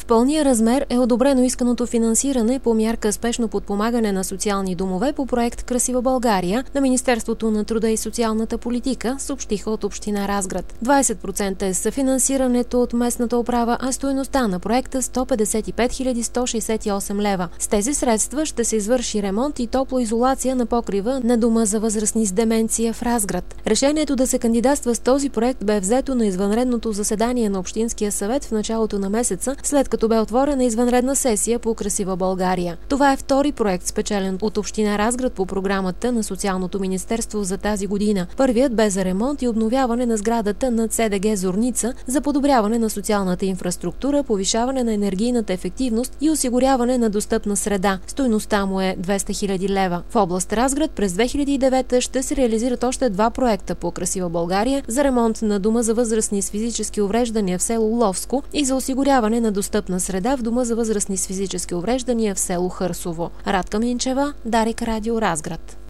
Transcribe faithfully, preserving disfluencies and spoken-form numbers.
В пълния размер е одобрено исканото финансиране по мярка спешно подпомагане на социални домове по проект "Красива България" на Министерството на труда и социалната политика, съобщиха от община Разград. двадесет процента е съфинансирането от местната управа, а стойността на проекта сто петдесет и пет хиляди сто шестдесет и осем лева. С тези средства ще се извърши ремонт и топлоизолация на покрива на дома за възрастни с деменция в Разград. Решението да се кандидатства с този проект бе взето на извънредното заседание на Общинския съвет в началото на месеца, след като бе отворена извънредна сесия по "Красива България". Това е втори проект, спечелен от община Разград по програмата на Социалното министерство за тази година. Първият бе за ремонт и обновяване на сградата на Це Де Ге Зорница за подобряване на социалната инфраструктура, повишаване на енергийната ефективност и осигуряване на достъпна среда. Стойността му е двеста хиляди лева. В област Разград през две хиляди и девета ще се реализират още два проекта по "Красива България" за ремонт на дома за възрастни с физически увреждания в село Ловско и за осигуряване на достъпна среда в дома за възрастни с физически увреждания в село Хърсово. Радка Минчева, Дарик Радио, Разград.